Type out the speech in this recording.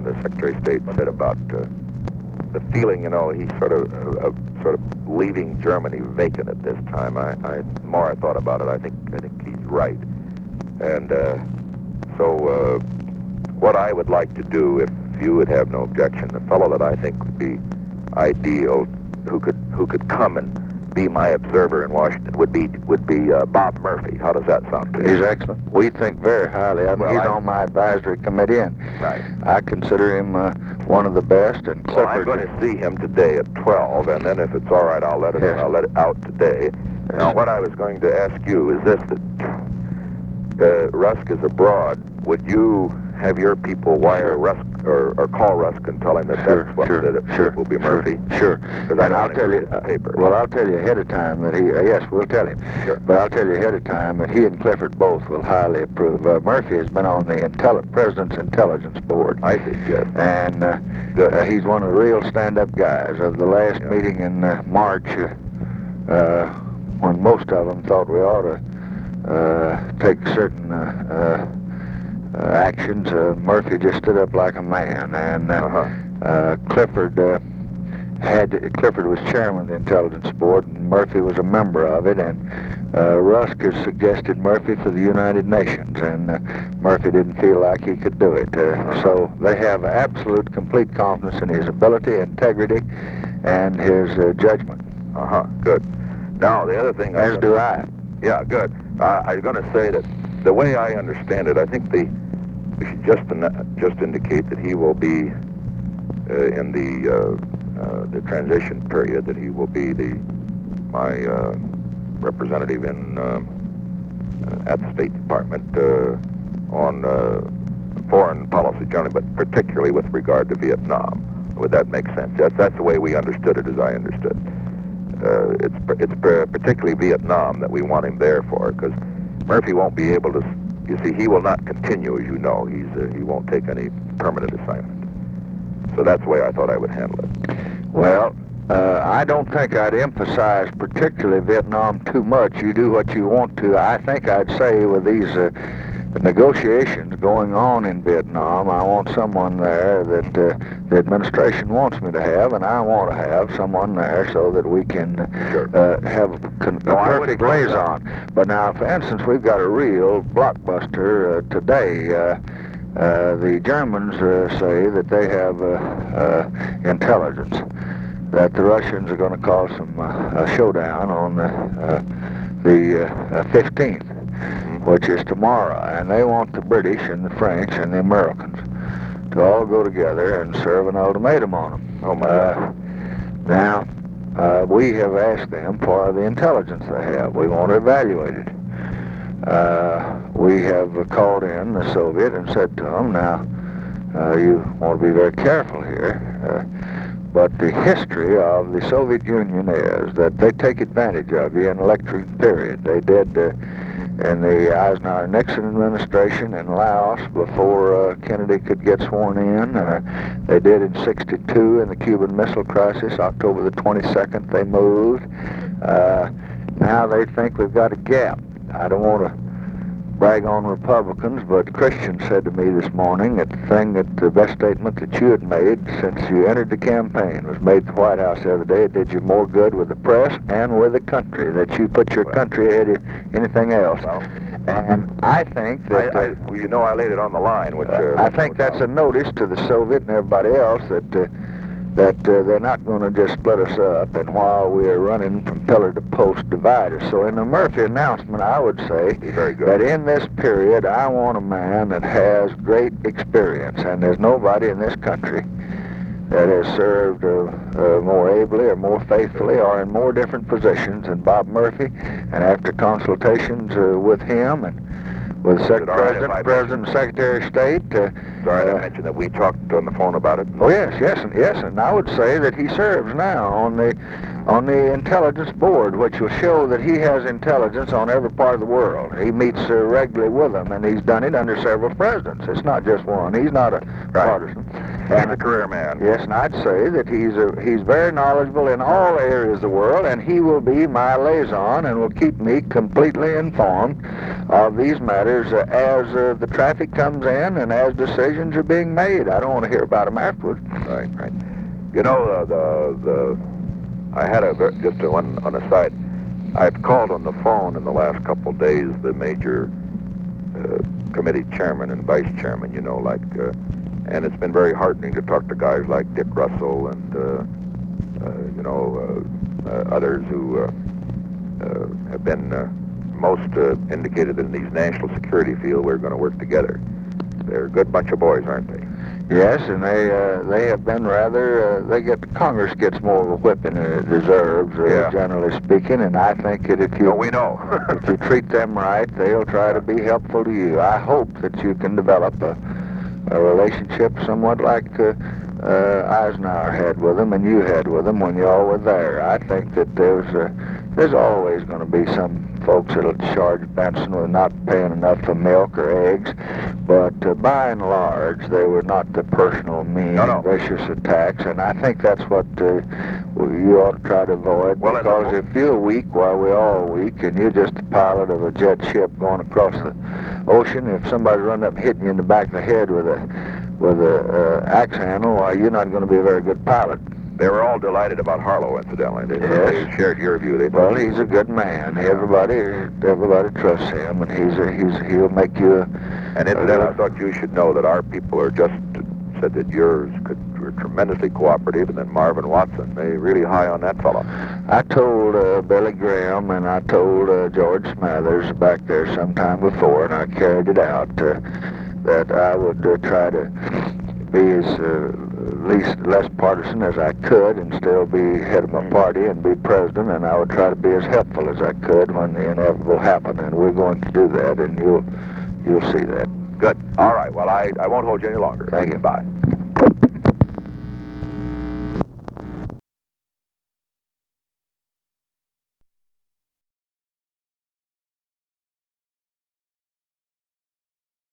the Secretary of State said about the feeling, he's sort of leaving Germany vacant at this time. The more I thought about it, I think he's right. And so what I would like to do, if you would have no objection, the fellow that I think would be ideal, who could come and be my observer in Washington, would be Bob Murphy. How does that sound to you? He's excellent. We think very highly of him. He's on my advisory committee, and right. I consider him one of the best. And well, I'm going to see him today at 12, and then if it's all right, I'll let it out today. Yes. Now, what I was going to ask you is this: that Rusk is abroad. Would you have your people wire Rusk or call Rusk and tell him that that's what it will be Murphy? Sure. Because I'll tell you. Well, I'll tell you ahead of time that he. Yes, we'll tell him. Sure. But I'll tell you ahead of time that he and Clifford both will highly approve. Murphy has been on the President's Intelligence Board. I see. Yes. And he's one of the real stand-up guys. Of the last meeting in March, when most of them thought we ought to take certain actions, Murphy just stood up like a man. And Clifford was chairman of the Intelligence Board, and Murphy was a member of it. And Rusk has suggested Murphy for the United Nations, and Murphy didn't feel like he could do it. So they have absolute, complete confidence in his ability, integrity, and his judgment. Good. Now, the other thing... As do I. Yeah, good. I was going to say that the way I understand it, I think we should just indicate that he will be in the transition period, that he will be my representative at the State Department on foreign policy generally, but particularly with regard to Vietnam. Would that make sense? That's the way we understood it, as I understood. It's particularly Vietnam that we want him there for, because Murphy won't be able to. You see, he will not continue, as you know. He won't take any permanent assignment. So that's the way I thought I would handle it. Well, I don't think I'd emphasize particularly Vietnam too much. You do what you want to. I think I'd say with these negotiations going on in Vietnam, I want someone there that the administration wants me to have, and I want to have someone there so that we can have a perfect liaison. But now, for instance, we've got a real blockbuster today. The Germans say that they have intelligence that the Russians are going to cause a showdown on the 15th. Which is tomorrow, and they want the British and the French and the Americans to all go together and serve an ultimatum on them. Oh my God. Now, we have asked them for the intelligence they have. We want to evaluate it. We have called in the Soviet and said to them, now, you want to be very careful here, but the history of the Soviet Union is that they take advantage of you in the election period. They did in the Eisenhower-Nixon administration in Laos before Kennedy could get sworn in. They did in '62 in the Cuban Missile Crisis, October the 22nd, they moved. Now they think we've got a gap. I don't want to brag on Republicans, but Christian said to me this morning that the best statement that you had made since you entered the campaign was made at the White House the other day. It did you more good with the press and with the country, that you put your country ahead of anything else. And I think that... I laid it on the line. Which, I think that's a notice to the Soviet and everybody else that they're not going to just split us up, and while we're running from pillar to post, divide us. So in the Murphy announcement, I would say that in this period, I want a man that has great experience, and there's nobody in this country that has served more ably or more faithfully or in more different positions than Bob Murphy. And after consultations with him and with President and Secretary of State. Sorry, I mentioned that we talked on the phone about it. Oh yes, and I would say that he serves now on the Intelligence Board, which will show that he has intelligence on every part of the world. He meets regularly with them, and he's done it under several presidents. It's not just one. He's not a partisan. He's a career man. Yes, and I'd say that he's very knowledgeable in all areas of the world, and he will be my liaison and will keep me completely informed of these matters as the traffic comes in and as decisions are being made. I don't want to hear about them afterwards. Right, right. You know, I had just one on the side. I've called on the phone in the last couple of days the major committee chairman and vice chairman, you know, and it's been very heartening to talk to guys like Dick Russell and, others who have been most indicated in these national security field we're going to work together. They're a good bunch of boys, aren't they? Yes, and they have been rather. Congress gets more of a whipping than it deserves, generally speaking. And I think that if you we know if you treat them right, they'll try to be helpful to you. I hope that you can develop a relationship somewhat like Eisenhower had with them and you had with them when you all were there. I think that there's always going to be some folks that'll charge Benson with not paying enough for milk or eggs, but by and large, they were not the personal, mean, vicious attacks, and I think that's what you ought to try to avoid, because if you're weak while we're all weak, and you're just the pilot of a jet ship going across the ocean, if somebody's running up and hitting you in the back of the head with a axe handle, well, you're not going to be a very good pilot. They were all delighted about Harlow, incidentally. They shared your view. Well, he's a good man. Everybody trusts him, and he'll make you. And incidentally, I thought you should know that our people are just said that yours were tremendously cooperative, and then Marvin Watson, they really high on that fellow. I told Billy Graham and I told George Smathers back there sometime before, and I carried it out that I would try to be as less partisan as I could and still be head of my party and be president, and I would try to be as helpful as I could when the inevitable happened, and we're going to do that, and you'll see that. Good. All right. Well, I won't hold you any longer. Thank you. Bye.